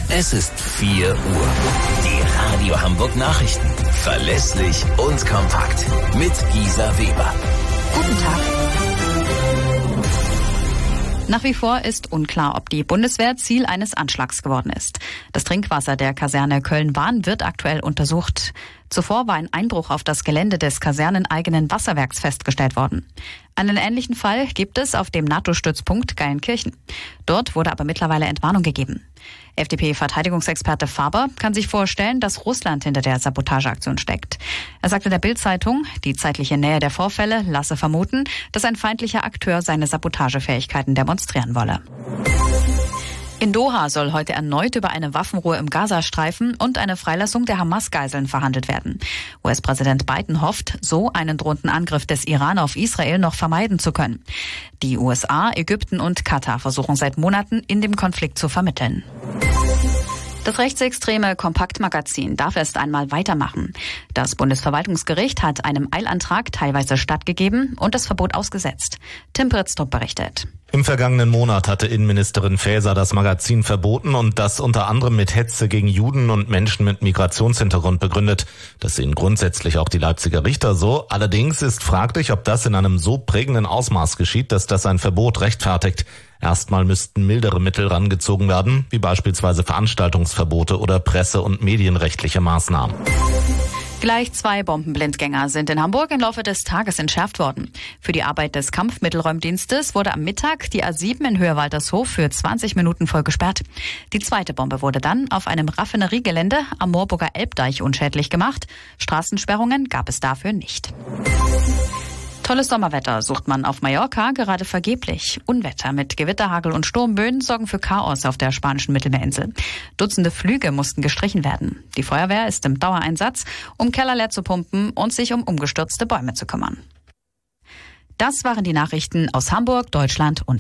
Es ist 4 Uhr. Die Radio Hamburg Nachrichten. Verlässlich und kompakt. Mit Gisa Weber. Guten Tag. Nach wie vor ist unklar, ob die Bundeswehr Ziel eines Anschlags geworden ist. Das Trinkwasser der Kaserne Köln-Wahn wird aktuell untersucht. Zuvor war ein Einbruch auf das Gelände des kaserneneigenen Wasserwerks festgestellt worden. Einen ähnlichen Fall gibt es auf dem NATO-Stützpunkt Geilenkirchen. Dort wurde aber mittlerweile Entwarnung gegeben. FDP-Verteidigungsexperte Faber kann sich vorstellen, dass Russland hinter der Sabotageaktion steckt. Er sagte der Bild-Zeitung, die zeitliche Nähe der Vorfälle lasse vermuten, dass ein feindlicher Akteur seine Sabotagefähigkeiten demonstrieren wolle. In Doha soll heute erneut über eine Waffenruhe im Gazastreifen und eine Freilassung der Hamas-Geiseln verhandelt werden. US-Präsident Biden hofft, so einen drohenden Angriff des Iran auf Israel noch vermeiden zu können. Die USA, Ägypten und Katar versuchen seit Monaten, in dem Konflikt zu vermitteln. Das rechtsextreme Kompaktmagazin darf erst einmal weitermachen. Das Bundesverwaltungsgericht hat einem Eilantrag teilweise stattgegeben und das Verbot ausgesetzt. Tim Britztrup berichtet. Im vergangenen Monat hatte Innenministerin Faeser das Magazin verboten und das unter anderem mit Hetze gegen Juden und Menschen mit Migrationshintergrund begründet. Das sehen grundsätzlich auch die Leipziger Richter so. Allerdings ist fraglich, ob das in einem so prägenden Ausmaß geschieht, dass das ein Verbot rechtfertigt. Erstmal müssten mildere Mittel rangezogen werden, wie beispielsweise Veranstaltungsverbote oder presse- und medienrechtliche Maßnahmen. Gleich 2 Bombenblindgänger sind in Hamburg im Laufe des Tages entschärft worden. Für die Arbeit des Kampfmittelräumdienstes wurde am Mittag die A7 in Höhe Waltershof für 20 Minuten voll gesperrt. Die zweite Bombe wurde dann auf einem Raffineriegelände am Moorburger Elbdeich unschädlich gemacht. Straßensperrungen gab es dafür nicht. Tolles Sommerwetter sucht man auf Mallorca gerade vergeblich. Unwetter mit Gewitter, Hagel und Sturmböen sorgen für Chaos auf der spanischen Mittelmeerinsel. Dutzende Flüge mussten gestrichen werden. Die Feuerwehr ist im Dauereinsatz, um Keller leer zu pumpen und sich um umgestürzte Bäume zu kümmern. Das waren die Nachrichten aus Hamburg, Deutschland und